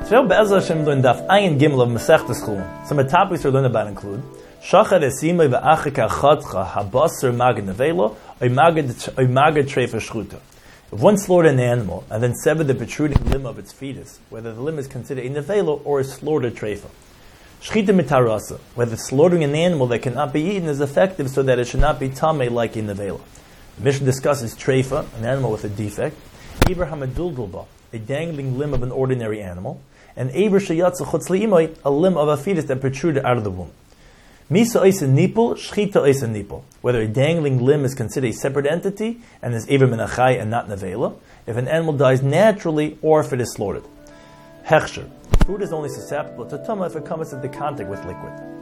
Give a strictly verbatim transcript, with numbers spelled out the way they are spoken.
So Be'ezah Hashem learn Daf Ayin Gimel of Masechtas Chulin. Some of the topics we're learning about include Shachar Esimai V'Achika Chadcha Habasar Magad Nevelo or Magad Treifa Shchuta. If one slaughtered an animal and then severed the protruding limb of its fetus, whether the limb is considered a nevelo or a slaughtered treifa. Shchita mitarasa, whether slaughtering an animal that cannot be eaten is effective so that it should not be tameh like a nevela. The Mishnah discusses treifa, an animal with a defect, Eber hamadulgulba, a dangling limb of an ordinary animal, and Eber sheyatza chutz li'imay, a limb of a fetus that protruded out of the womb. Misa oisa nipul, shchita oisa nipul. Whether a dangling limb is considered a separate entity and is Eber menachai and not nevela, if an animal dies naturally or if it is slaughtered. Hechsher. Food is only susceptible to tumah if it comes into contact with liquid.